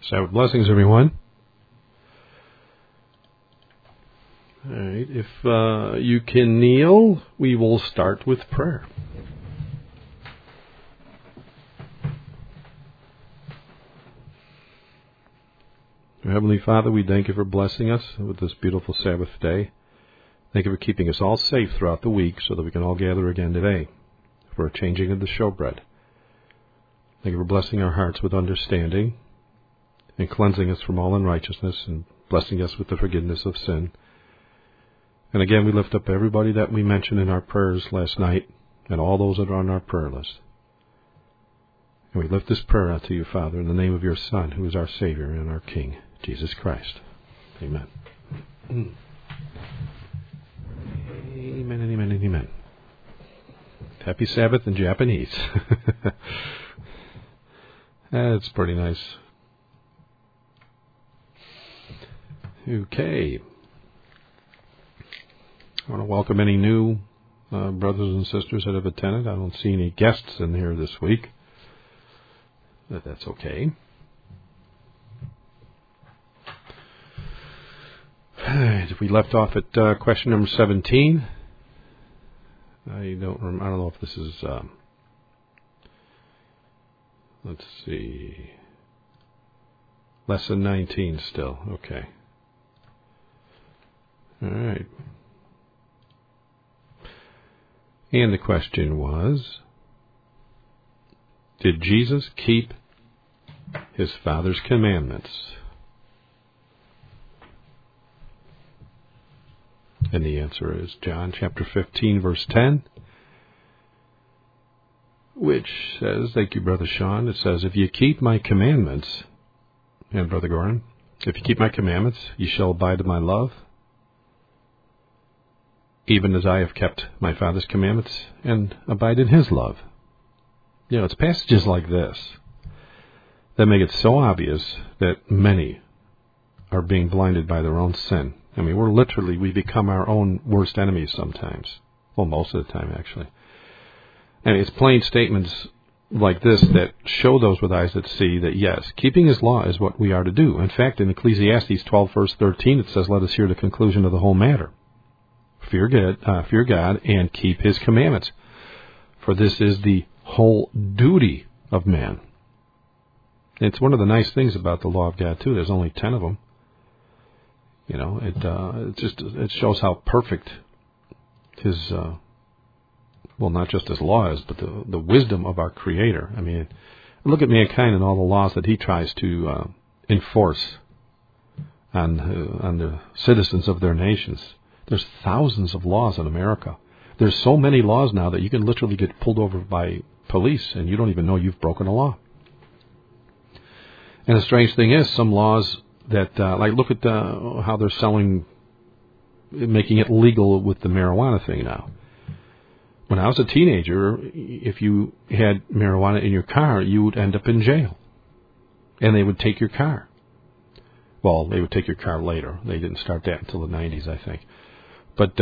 Sabbath blessings, everyone. All right, if you can kneel, we will start with prayer. Heavenly Father, we thank you for blessing us with this beautiful Sabbath day. Thank you for keeping us all safe throughout the week so that we can all gather again today for a changing of the showbread. Thank you for blessing our hearts with understanding and cleansing us from all unrighteousness and blessing us with the forgiveness of sin. And again, we lift up everybody that we mentioned in our prayers last night and all those that are on our prayer list. And we lift this prayer out to you, Father, in the name of your Son, who is our Savior and our King, Jesus Christ. Amen. Amen and amen and amen. Happy Sabbath in Japanese. That's pretty nice. Okay. I want to welcome any new brothers and sisters that have attended. I don't see any guests in here this week, but that's okay. If we left off at question number 17, I don't know if this is. Let's see. Lesson 19 still. Okay. All right. And the question was, did Jesus keep his Father's commandments? And the answer is John chapter 15, verse 10, which says, thank you, Brother Sean, it says, if you keep my commandments, and Brother Goran, if you keep my commandments, you shall abide in my love, even as I have kept my Father's commandments and abide in his love. You know, it's passages like this that make it so obvious that many are being blinded by their own sin. I mean, we become our own worst enemies sometimes. Well, most of the time, actually. And it's plain statements like this that show those with eyes that see that, yes, keeping his law is what we are to do. In fact, in Ecclesiastes 12, verse 13, it says, let us hear the conclusion of the whole matter. Fear God, and keep his commandments. For this is the whole duty of man. It's one of the nice things about the law of God, too. There's only 10 of them. You know, it shows how perfect his, not just his law is, but the wisdom of our Creator. I mean, look at mankind and all the laws that he tries to enforce on the citizens of their nations. There's thousands of laws in America. There's so many laws now that you can literally get pulled over by police and you don't even know you've broken a law. And the strange thing is, some laws that, look at how they're making it legal with the marijuana thing now. When I was a teenager, if you had marijuana in your car, you would end up in jail. And they would take your car. Well, they would take your car later. They didn't start that until the 90s, I think. But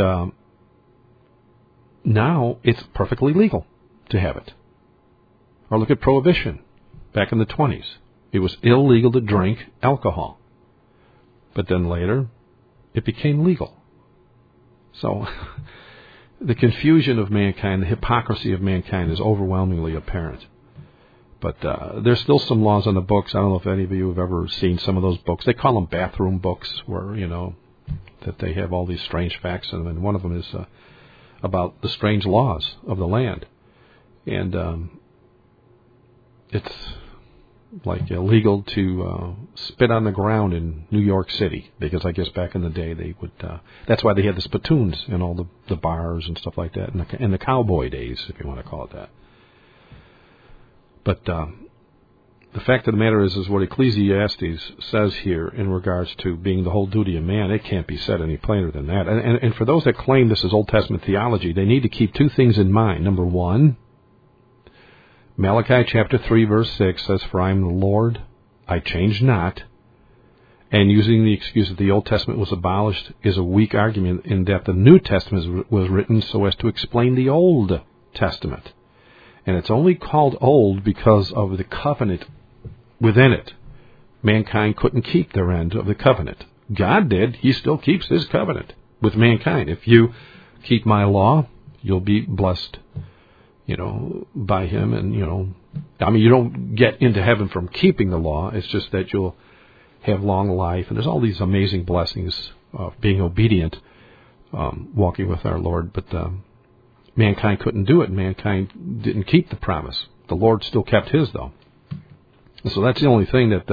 now it's perfectly legal to have it. Or look at prohibition. Back in the 20s, it was illegal to drink alcohol. But then later, it became legal. So the confusion of mankind, the hypocrisy of mankind is overwhelmingly apparent. But there's still some laws on the books. I don't know if any of you have ever seen some of those books. They call them bathroom books, where, that they have all these strange facts in them. And one of them is about the strange laws of the land. And it's like illegal to spit on the ground in New York City, because I guess back in the day they would. That's why they had the spittoons in all the bars and stuff like that, in the cowboy days, if you want to call it that. But the fact of the matter is what Ecclesiastes says here in regards to being the whole duty of man. It can't be said any plainer than that. And for those that claim this is Old Testament theology, they need to keep two things in mind. Number one, Malachi chapter 3, verse 6 says, for I am the Lord, I change not. And using the excuse that the Old Testament was abolished is a weak argument, in that the New Testament was written so as to explain the Old Testament. And it's only called old because of the covenant within it. mankind couldn't keep their end of the covenant. God did. He still keeps his covenant with mankind. If you keep my law, you'll be blessed, by him. And, you don't get into heaven from keeping the law. It's just that you'll have long life. And there's all these amazing blessings of being obedient, walking with our Lord. But mankind couldn't do it. Mankind didn't keep the promise. The Lord still kept his, though. And so that's the only thing that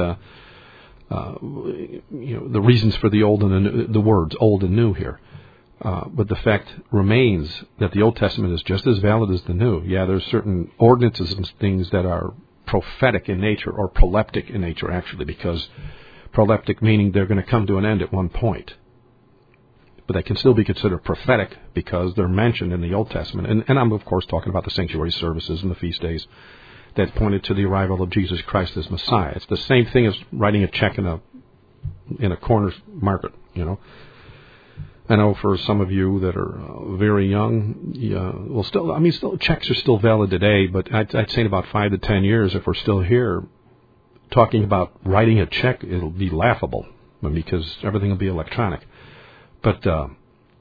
the reasons for the old and the new, the words old and new here. But the fact remains that the Old Testament is just as valid as the New. Yeah, there's certain ordinances and things that are prophetic in nature, or proleptic in nature, actually, because proleptic meaning they're going to come to an end at one point. But they can still be considered prophetic because they're mentioned in the Old Testament. And I'm, of course, talking about the sanctuary services and the feast days that pointed to the arrival of Jesus Christ as Messiah. It's the same thing as writing a check in a corner market, I know for some of you that are very young, still checks are still valid today, but I'd say in about 5 to 10 years, if we're still here, talking about writing a check, it'll be laughable because everything will be electronic. But, the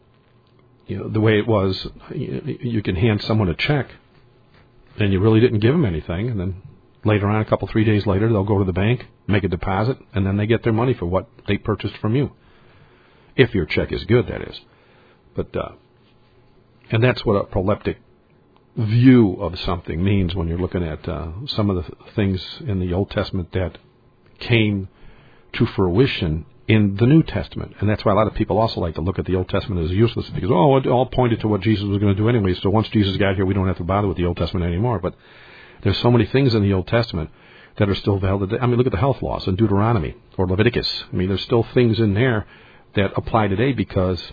way it was, you can hand someone a check, and you really didn't give them anything, and then later on, 3 days later, they'll go to the bank, make a deposit, and then they get their money for what they purchased from you. If your check is good, that is. But, and that's what a proleptic view of something means when you're looking at some of the things in the Old Testament that came to fruition in the New Testament. And that's why a lot of people also like to look at the Old Testament as useless, because, it all pointed to what Jesus was going to do anyway, so once Jesus got here, we don't have to bother with the Old Testament anymore. But there's so many things in the Old Testament that are still valid. Look at the health laws in Deuteronomy or Leviticus. There's still things in there that apply today because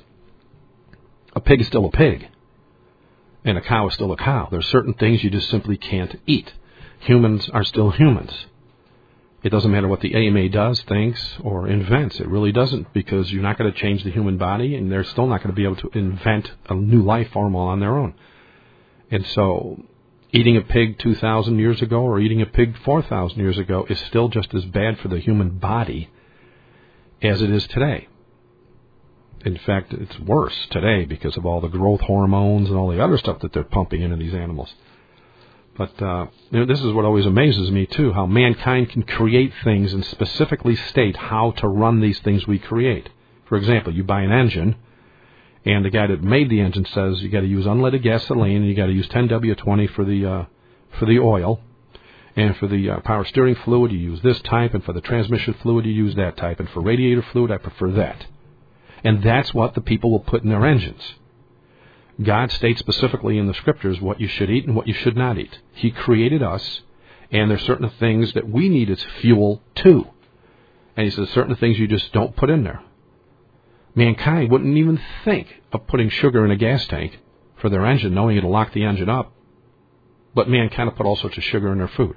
a pig is still a pig and a cow is still a cow. There's certain things you just simply can't eat. Humans are still humans. It doesn't matter what the AMA does, thinks, or invents. It really doesn't, because you're not going to change the human body, and they're still not going to be able to invent a new life form all on their own. And so eating a pig 2,000 years ago or eating a pig 4,000 years ago is still just as bad for the human body as it is today. In fact, it's worse today because of all the growth hormones and all the other stuff that they're pumping into these animals. But this is what always amazes me, too, how mankind can create things and specifically state how to run these things we create. For example, you buy an engine, and the guy that made the engine says you got to use unleaded gasoline, and you got to use 10W20 for the oil, and for the power steering fluid, you use this type, and for the transmission fluid, you use that type, and for radiator fluid, I prefer that. And that's what the people will put in their engines. God states specifically in the Scriptures what you should eat and what you should not eat. He created us, and there's certain things that we need as fuel too. And he says certain things you just don't put in there. Mankind wouldn't even think of putting sugar in a gas tank for their engine, knowing it'll lock the engine up. But mankind will put all sorts of sugar in their food,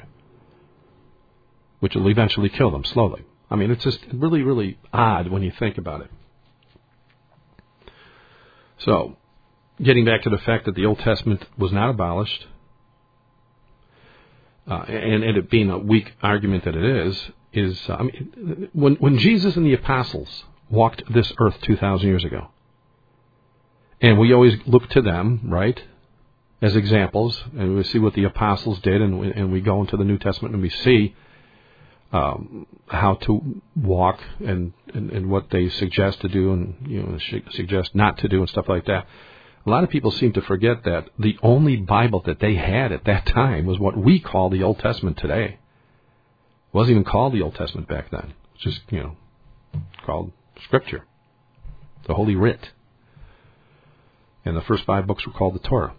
which will eventually kill them slowly. It's just really, really odd when you think about it. So, getting back to the fact that the Old Testament was not abolished, and it being a weak argument that it is when Jesus and the apostles walked this earth 2,000 years ago, and we always look to them, right, as examples, and we see what the apostles did, and we go into the New Testament and we see how to walk and what they suggest to do and suggest not to do and stuff like that. A lot of people seem to forget that the only Bible that they had at that time was what we call the Old Testament today. It wasn't even called the Old Testament back then. It's just, called Scripture, the Holy Writ. And the first 5 books were called the Torah.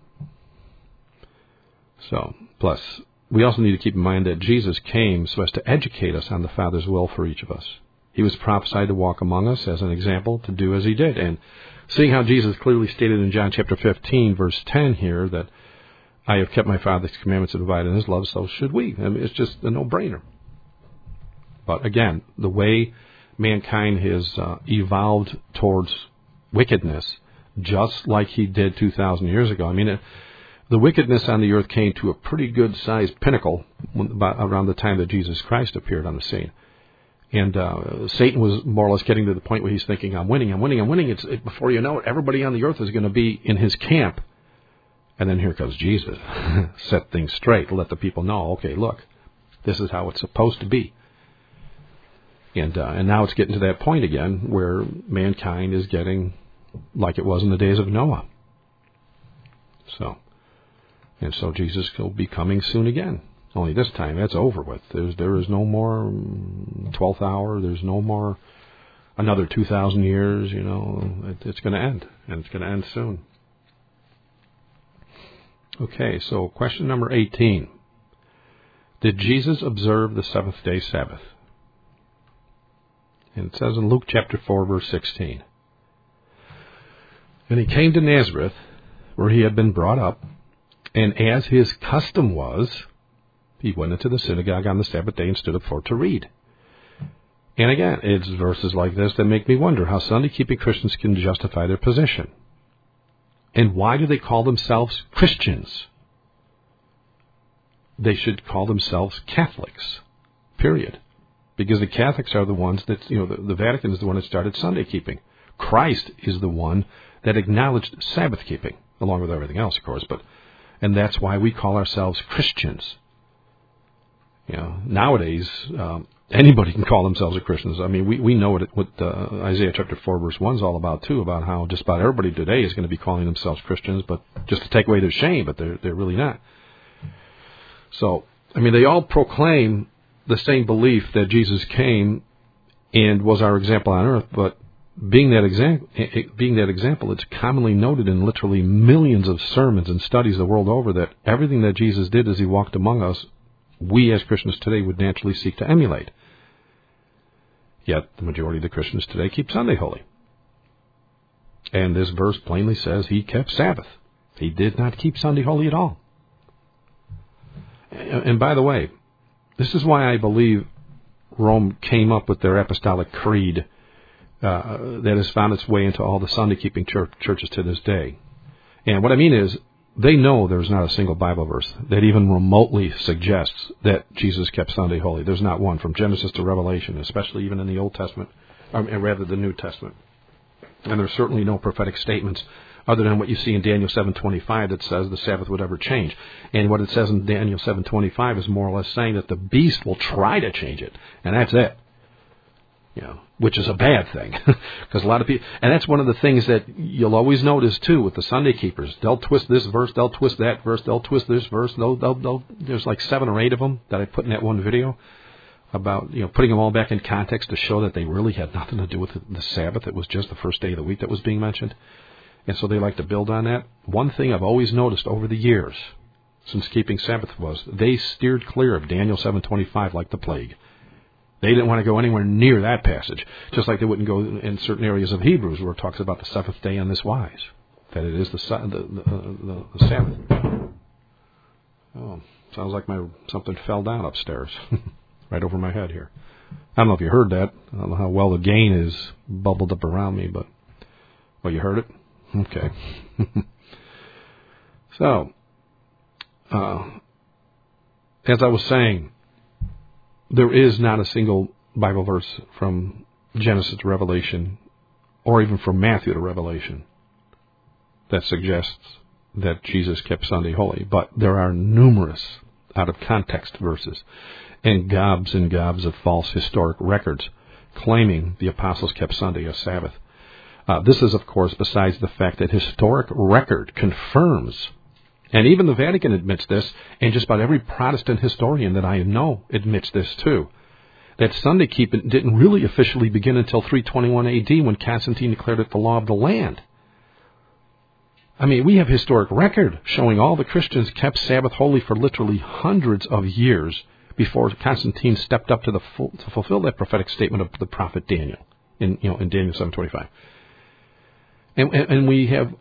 So, plus, we also need to keep in mind that Jesus came so as to educate us on the Father's will for each of us. He was prophesied to walk among us as an example, to do as he did. And seeing how Jesus clearly stated in John chapter 15, verse 10 here, that I have kept my Father's commandments and abide in his love, so should we. It's just a no-brainer. But again, the way mankind has evolved towards wickedness, just like he did 2,000 years ago. The wickedness on the earth came to a pretty good-sized pinnacle around the time that Jesus Christ appeared on the scene. And Satan was more or less getting to the point where he's thinking, I'm winning. Before you know it, everybody on the earth is going to be in his camp. And then here comes Jesus, set things straight, let the people know, okay, look, this is how it's supposed to be. And now it's getting to that point again where mankind is getting like it was in the days of Noah. So Jesus will be coming soon again. Only this time, that's over with. There is no more 12th hour. There's no more another 2,000 years. It's going to end, and it's going to end soon. Okay, so question number 18. Did Jesus observe the seventh-day Sabbath? And it says in Luke chapter 4, verse 16. And he came to Nazareth, where he had been brought up, and as his custom was, he went into the synagogue on the Sabbath day and stood up for to read. And again, it's verses like this that make me wonder how Sunday-keeping Christians can justify their position. And why do they call themselves Christians? They should call themselves Catholics, period. Because the Catholics are the ones that, the Vatican is the one that started Sunday-keeping. Christ is the one that acknowledged Sabbath-keeping, along with everything else, of course. And that's why we call ourselves Christians. Nowadays, anybody can call themselves a Christian. I mean, we know what Isaiah chapter 4, verse 1 is all about, too, about how just about everybody today is going to be calling themselves Christians, but just to take away their shame, but they're really not. So, I mean, they all proclaim the same belief that Jesus came and was our example on earth, but being that example, it's commonly noted in literally millions of sermons and studies the world over that everything that Jesus did as he walked among us, we as Christians today would naturally seek to emulate. Yet the majority of the Christians today keep Sunday holy. And this verse plainly says he kept Sabbath. He did not keep Sunday holy at all. And by the way, this is why I believe Rome came up with their apostolic creed that has found its way into all the Sunday-keeping churches to this day. And what I mean is, they know there's not a single Bible verse that even remotely suggests that Jesus kept Sunday holy. There's not one from Genesis to Revelation, especially even in the Old Testament, and rather the New Testament. And there's certainly no prophetic statements other than what you see in Daniel 7:25 that says the Sabbath would ever change. And what it says in Daniel 7:25 is more or less saying that the beast will try to change it, and that's it. Which is a bad thing, because a lot of people, and that's one of the things that you'll always notice too with the Sunday keepers. They'll twist this verse, they'll twist that verse, they'll twist this verse. There's like 7 or 8 of them that I put in that one video about putting them all back in context to show that they really had nothing to do with the Sabbath. It was just the first day of the week that was being mentioned, and so they like to build on that. One thing I've always noticed over the years since keeping Sabbath was they steered clear of Daniel 7:25 like the plague. They didn't want to go anywhere near that passage, just like they wouldn't go in certain areas of Hebrews where it talks about the seventh day on this wise, that it is the Sabbath. Oh, sounds like something fell down upstairs, right over my head here. I don't know if you heard that. I don't know how well the gain is bubbled up around me, but you heard it? Okay. So, as I was saying, there is not a single Bible verse from Genesis to Revelation, or even from Matthew to Revelation, that suggests that Jesus kept Sunday holy. But there are numerous out-of-context verses and gobs of false historic records claiming the apostles kept Sunday as Sabbath. This is, of course, besides the fact that historic record confirms, and even the Vatican admits this, and just about every Protestant historian that I know admits this too, that Sunday keeping didn't really officially begin until 321 A.D. when Constantine declared it the law of the land. I mean, we have historic record showing all the Christians kept Sabbath holy for literally hundreds of years before Constantine stepped up to fulfill that prophetic statement of the prophet Daniel in Daniel 7:25. And we have.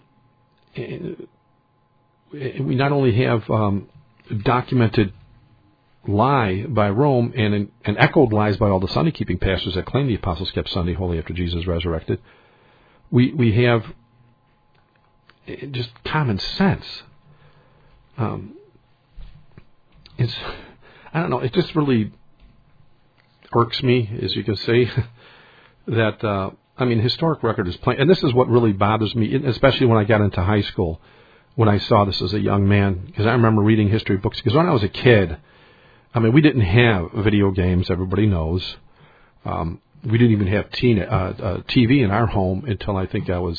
We not only have documented lie by Rome and echoed lies by all the Sunday-keeping pastors that claim the apostles kept Sunday holy after Jesus resurrected, we have just common sense. It's, I don't know, it's just really irks me, as you can see, that, historic record is plain. And this is what really bothers me, especially when I got into high school, when I saw this as a young man, because I remember reading history books. Because when I was a kid, we didn't have video games, everybody knows. We didn't even have TV in our home until I think I was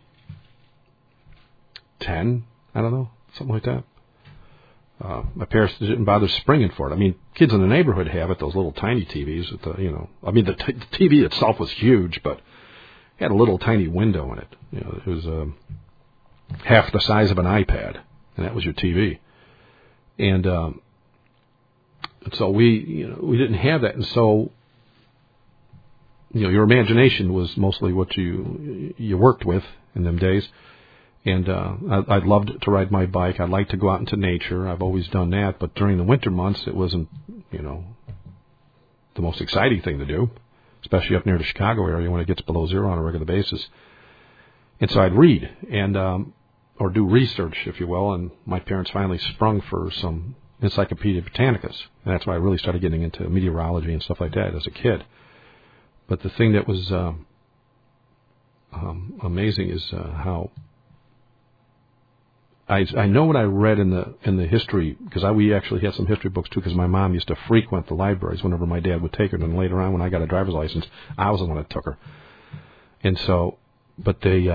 10, I don't know, something like that. My parents didn't bother springing for it. Kids in the neighborhood have it, those little tiny TVs. The TV itself was huge, but it had a little tiny window in it. It was half the size of an iPad, and that was your TV. And so we didn't have that, and so your imagination was mostly what you worked with in them days. And I loved to ride my bike. I'd like to go out into nature. I've always done that. But during the winter months, it wasn't, the most exciting thing to do, especially up near the Chicago area when it gets below zero on a regular basis. And so I'd read and or do research, if you will. And my parents finally sprung for some Encyclopedia Britannicas. And that's why I really started getting into meteorology and stuff like that as a kid. But the thing that was amazing is how I know what I read in the history, because we actually had some history books too, because my mom used to frequent the libraries whenever my dad would take her. And later on, when I got a driver's license, I was the one that took her. And so, but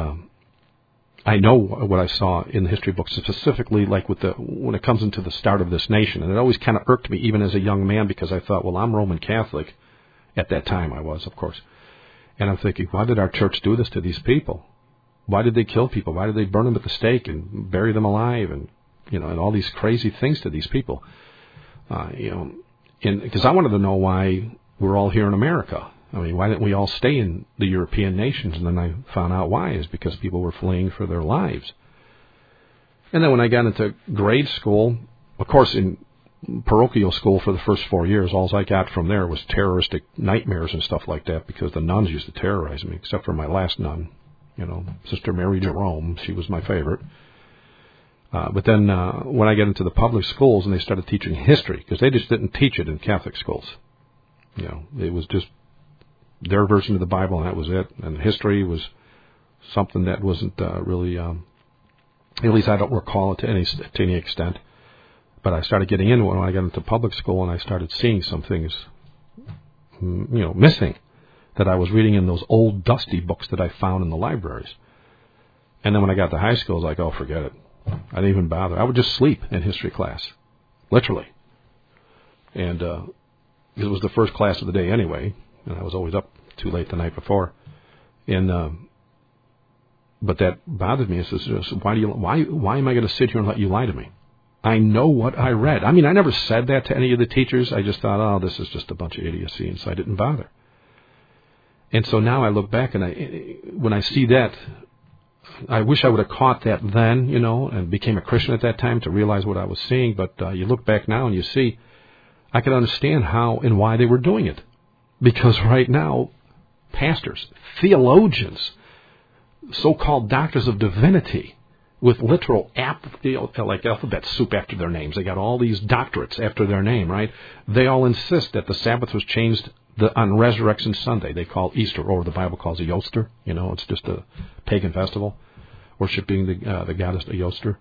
I know what I saw in the history books, specifically like when it comes into the start of this nation. And it always kind of irked me, even as a young man, because I thought, well, I'm Roman Catholic. At that time I was, of course. And I'm thinking, why did our church do this to these people? Why did they kill people? Why did they burn them at the stake and bury them alive and, and all these crazy things to these people? And because I wanted to know why we're all here in America. Why didn't we all stay in the European nations? And then I found out why is because people were fleeing for their lives. And then when I got into grade school, of course, in parochial school for the first 4 years, all I got from there was terroristic nightmares and stuff like that, because the nuns used to terrorize me, except for my last nun, Sister Mary Jerome. She was my favorite. But then when I got into the public schools and they started teaching history, because they just didn't teach it in Catholic schools. It was just their version of the Bible, and that was it. And history was something that wasn't really, at least I don't recall it to any extent. But I started getting into it when I got into public school, and I started seeing some things, missing, that I was reading in those old dusty books that I found in the libraries. And then when I got to high school, I was like, oh, forget it. I didn't even bother. I would just sleep in history class, literally. And it was the first class of the day anyway, and I was always up too late the night before. And but that bothered me. It says, why am I going to sit here and let you lie to me? I know what I read. I never said that to any of the teachers. I just thought, oh, this is just a bunch of idiocy, and so I didn't bother. And so now I look back, and when I see that, I wish I would have caught that then, and became a Christian at that time to realize what I was seeing. But you look back now and you see, I can understand how and why they were doing it. Because right now, pastors, theologians, so-called doctors of divinity, with literal like alphabet soup after their names. They got all these doctorates after their name, right? They all insist that the Sabbath was changed on Resurrection Sunday. They call Easter, or the Bible calls it Easter. It's just a pagan festival, worshiping the goddess Easter.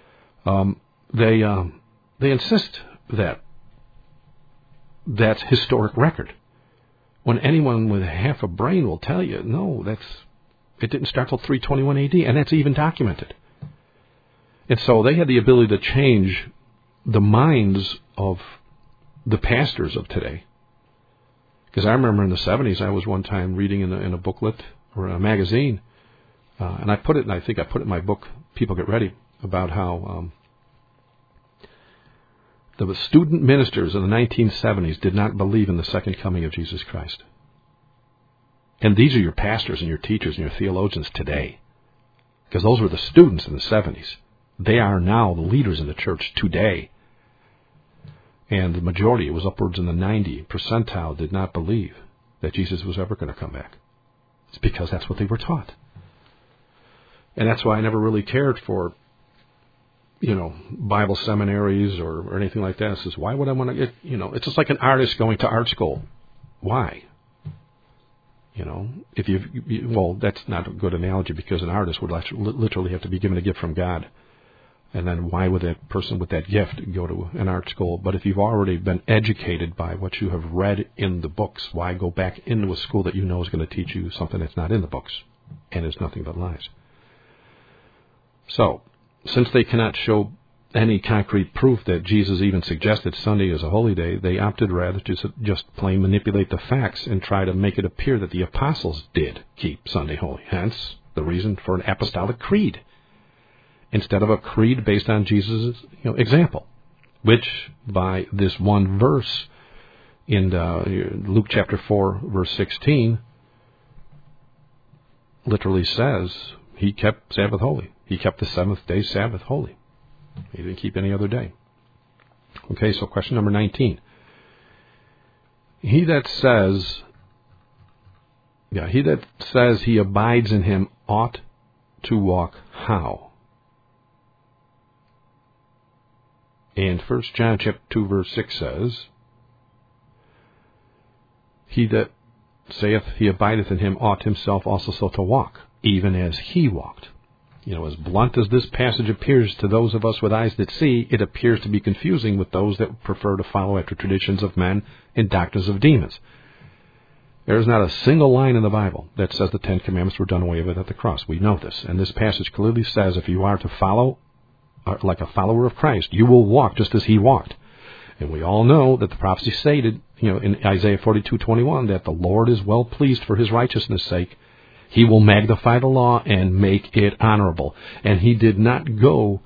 They insist that that's historic record. When anyone with half a brain will tell you, no, it didn't start till 321 AD, and that's even documented. And so they had the ability to change the minds of the pastors of today. Because I remember in the 70s, I was one time reading in a booklet or a magazine, and I think I put it in my book, People Get Ready, about how the student ministers in the 1970s did not believe in the second coming of Jesus Christ. And these are your pastors and your teachers and your theologians today. Because those were the students in the 70s. They are now the leaders in the church today. And the majority, it was upwards in the 90 percentile, did not believe that Jesus was ever going to come back. It's because that's what they were taught. And that's why I never really cared for, Bible seminaries or anything like that. It says, why would I want to get, it's just like an artist going to art school. Why? Well, that's not a good analogy because an artist would literally have to be given a gift from God. And then why would that person with that gift go to an art school? But if you've already been educated by what you have read in the books, why go back into a school that you know is going to teach you something that's not in the books and is nothing but lies? So, since they cannot show any concrete proof that Jesus even suggested Sunday is a holy day, they opted rather to just plain manipulate the facts and try to make it appear that the apostles did keep Sunday holy. Hence, the reason for an apostolic creed, instead of a creed based on Jesus' example, which by this one verse in Luke chapter 4, verse 16, literally says he kept Sabbath holy. He kept the seventh day Sabbath holy. He didn't keep any other day. Okay, so question number 19. He that says he abides in him ought to walk how? And 1 John chapter 2 verse 6 says, he that saith he abideth in him ought himself also so to walk, even as he walked. As blunt as this passage appears to those of us with eyes that see, it appears to be confusing with those that prefer to follow after traditions of men and doctrines of demons. There is not a single line in the Bible that says the Ten Commandments were done away with at the cross. We know this. And this passage clearly says if you are to follow like a follower of Christ, you will walk just as he walked. And we all know that the prophecy stated, in Isaiah 42:21, that the Lord is well pleased for his righteousness' sake. He will magnify the law and make it honorable. And he did not go,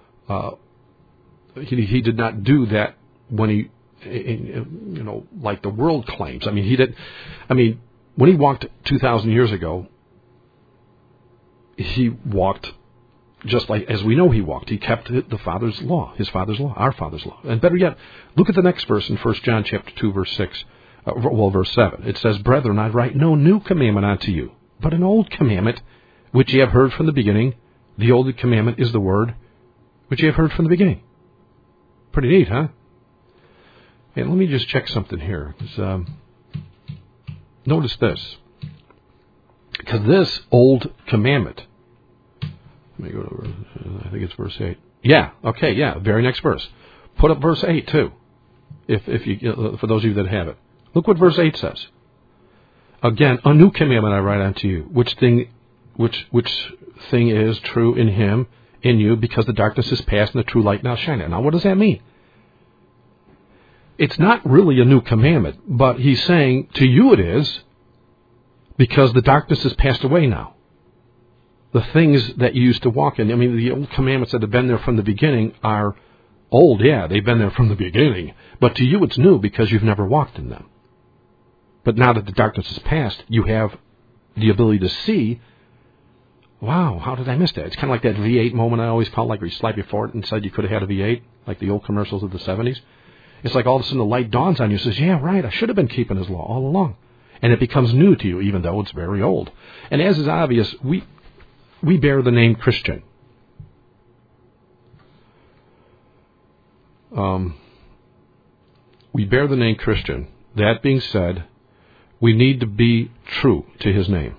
he did not do that when he, like the world claims. When he walked 2,000 years ago, he walked just like, as we know he walked. He kept the Father's law, his Father's law, our Father's law. And better yet, look at the next verse in 1 John chapter 2, verse 6, verse 7. It says, Brethren, I write no new commandment unto you, but an old commandment, which ye have heard from the beginning. The old commandment is the word, which ye have heard from the beginning. Pretty neat, huh? And let me just check something here. Notice this. Because this old commandment, let me go to, I think it's verse 8. Yeah, okay, yeah, very next verse. Put up verse 8 too, if you, for those of you that have it. Look what verse 8 says. Again, a new commandment I write unto you, which thing is true in him, in you, because the darkness is past and the true light now shineth. Now, what does that mean? It's not really a new commandment, but he's saying to you it is, because the darkness has passed away now. The things that you used to walk in, the old commandments that have been there from the beginning are old, yeah, they've been there from the beginning, but to you it's new because you've never walked in them. But now that the darkness is past, you have the ability to see, wow, how did I miss that? It's kind of like that V8 moment I always call, like where you slide before it and said you could have had a V8, like the old commercials of the 70s. It's like all of a sudden the light dawns on you and says, yeah, right, I should have been keeping his law all along. And it becomes new to you, even though it's very old. And as is obvious, we bear the name Christian. We bear the name Christian. That being said, we need to be true to his name.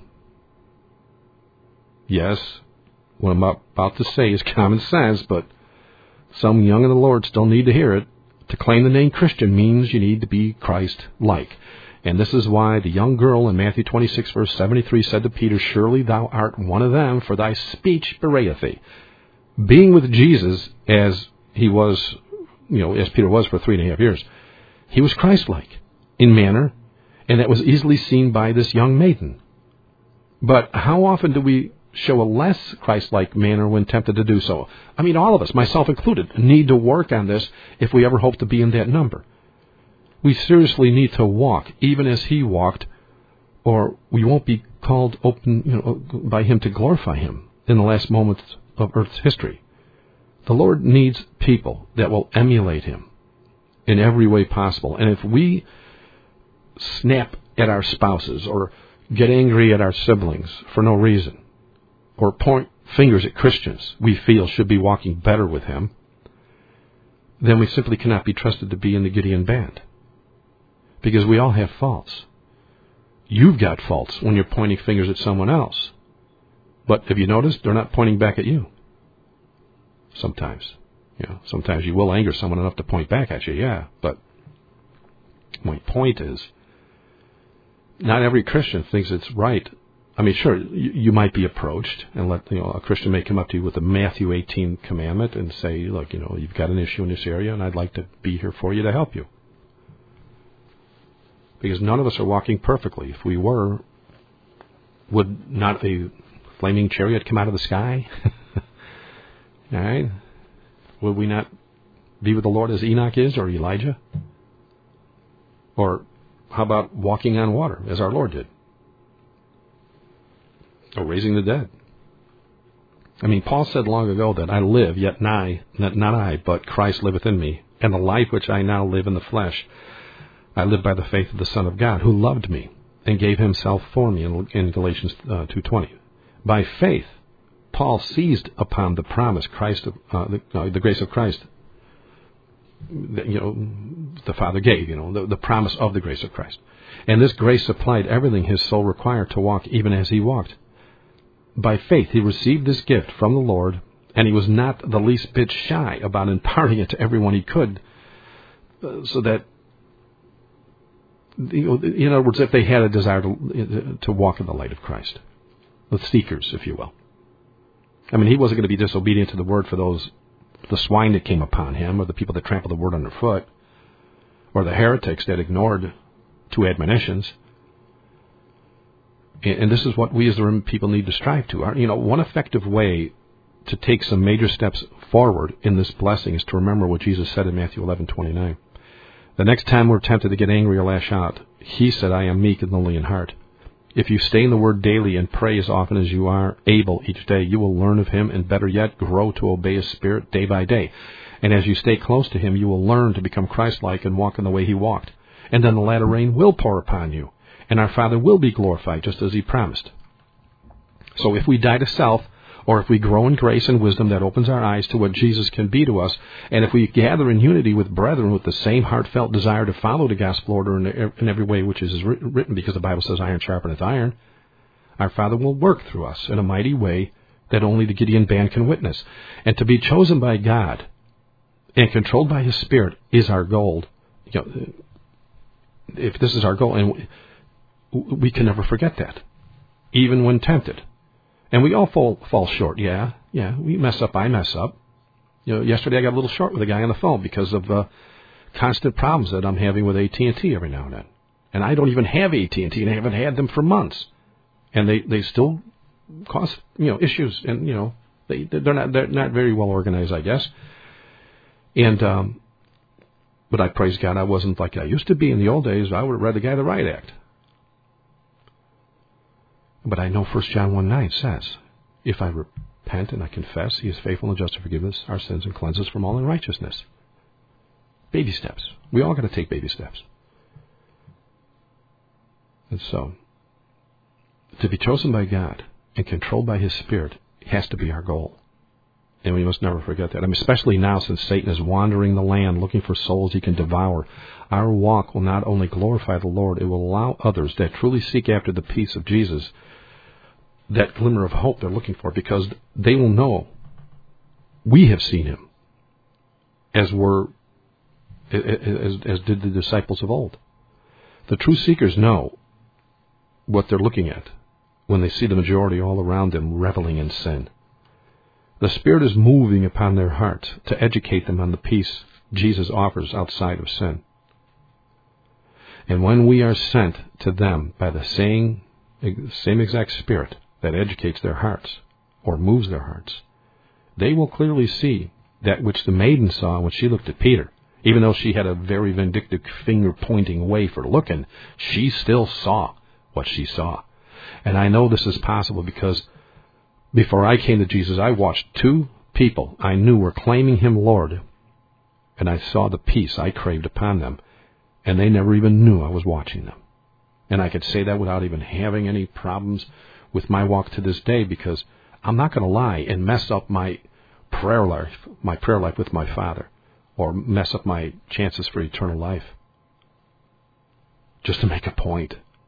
Yes, what I'm about to say is common sense, but some young in the Lord still need to hear it. To claim the name Christian means you need to be Christ-like. And this is why the young girl in Matthew 26, verse 73 said to Peter, Surely thou art one of them, for thy speech bewrayeth thee. Being with Jesus as he was, as Peter was for 3.5 years, he was Christ-like in manner, and that was easily seen by this young maiden. But how often do we show a less Christ-like manner when tempted to do so? All of us, myself included, need to work on this if we ever hope to be in that number. We seriously need to walk, even as he walked, or we won't be called open, by him to glorify him in the last moments of Earth's history. The Lord needs people that will emulate him in every way possible. And if we snap at our spouses or get angry at our siblings for no reason, or point fingers at Christians we feel should be walking better with him, then we simply cannot be trusted to be in the Gideon band. Because we all have faults. you've got faults when you're pointing fingers at someone else. But have you noticed they're not pointing back at you? Sometimes. Sometimes you will anger someone enough to point back at you, yeah. But my point is, not every Christian thinks it's right. I mean, sure, you might be approached, and a Christian may come up to you with a Matthew 18 commandment and say, look, you've got an issue in this area, and I'd like to be here for you to help you. Because none of us are walking perfectly. If we were, would not a flaming chariot come out of the sky? All right? Would we not be with the Lord as Enoch is, or Elijah? Or how about walking on water, as our Lord did? Or raising the dead? I mean, Paul said long ago that I live, yet not I, but Christ liveth in me. And the life which I now live in the flesh, I live by the faith of the Son of God, who loved me and gave himself for me, in Galatians 2:20. By faith, Paul seized upon the promise, the grace of Christ, the Father gave, the promise of the grace of Christ. And this grace supplied everything his soul required to walk even as he walked. By faith, he received this gift from the Lord, and he was not the least bit shy about imparting it to everyone he could, so that, in other words, if they had a desire to walk in the light of Christ, the seekers, if you will. I mean, he wasn't going to be disobedient to the word for the swine that came upon him, or the people that trampled the word underfoot, or the heretics that ignored two admonitions. And this is what we as the people need to strive to. One effective way to take some major steps forward in this blessing is to remember what Jesus said in Matthew 11:29. The next time we're tempted to get angry or lash out, he said, I am meek and lowly in heart. If you stay in the word daily and pray as often as you are able each day, you will learn of him, and better yet, grow to obey his spirit day by day. And as you stay close to him, you will learn to become Christ-like and walk in the way he walked. And then the latter rain will pour upon you, and our Father will be glorified, just as he promised. So if we die to self, or if we grow in grace and wisdom that opens our eyes to what Jesus can be to us, and if we gather in unity with brethren with the same heartfelt desire to follow the gospel order in every way which is written, because the Bible says iron sharpeneth iron, our Father will work through us in a mighty way that only the Gideon band can witness. And to be chosen by God and controlled by his Spirit is our goal. If this is our goal, and we can never forget that, even when tempted. And we all fall short, yeah, we mess up, I mess up. Yesterday I got a little short with a guy on the phone because of constant problems that I'm having with AT&T every now and then. And I don't even have AT&T, and I haven't had them for months. And they still cause, issues, and, they're not very well organized, I guess. And, but I praise God I wasn't like I used to be in the old days. I would have read the guy the riot act. But I know 1 John 1:9 says, if I repent and I confess, he is faithful and just to forgive us our sins and cleanse us from all unrighteousness. Baby steps. We all got to take baby steps. And so, to be chosen by God and controlled by his Spirit has to be our goal. And we must never forget that. Especially now, since Satan is wandering the land looking for souls he can devour. Our walk will not only glorify the Lord, it will allow others that truly seek after the peace of Jesus that glimmer of hope they're looking for, because they will know we have seen him as did the disciples of old. The true seekers know what they're looking at when they see the majority all around them reveling in sin. The Spirit is moving upon their hearts to educate them on the peace Jesus offers outside of sin. And when we are sent to them by the same exact Spirit that educates their hearts, or moves their hearts, they will clearly see that which the maiden saw when she looked at Peter. Even though she had a very vindictive finger-pointing way for looking, she still saw what she saw. And I know this is possible because before I came to Jesus, I watched two people I knew were claiming him Lord, and I saw the peace I craved upon them, and they never even knew I was watching them. And I could say that without even having any problems with my walk to this day, because I'm not going to lie and mess up my prayer life with my Father, or mess up my chances for eternal life, just to make a point.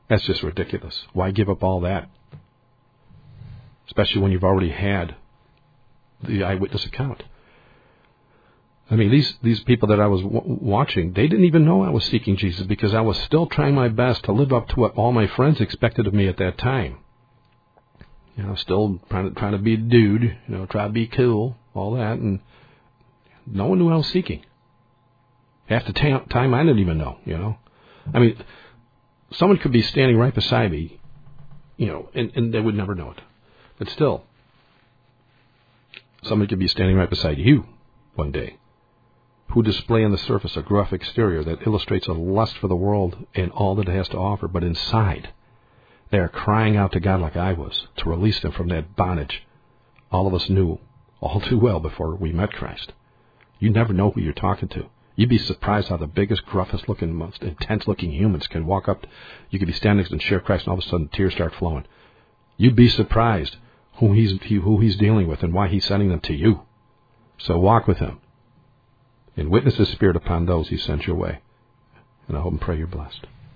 That's just ridiculous. Why give up all that? Especially when you've already had the eyewitness account. I mean, these people that I was watching, they didn't even know I was seeking Jesus because I was still trying my best to live up to what all my friends expected of me at that time. You know, still trying to be a dude, you know, try to be cool, all that, and no one knew I was seeking. Half the time I didn't even know, you know. I mean, someone could be standing right beside me, you know, and they would never know it. But still, somebody could be standing right beside you one day who display on the surface a gruff exterior that illustrates a lust for the world and all that it has to offer, but inside they are crying out to God like I was to release them from that bondage all of us knew all too well before we met Christ. You never know who you're talking to. You'd be surprised how the biggest, gruffest looking, most intense looking humans can walk up. You could be standing next and share Christ and all of a sudden tears start flowing. You'd be surprised who he's dealing with and why he's sending them to you. So walk with him and witness his Spirit upon those he sends your way. And I hope and pray you're blessed.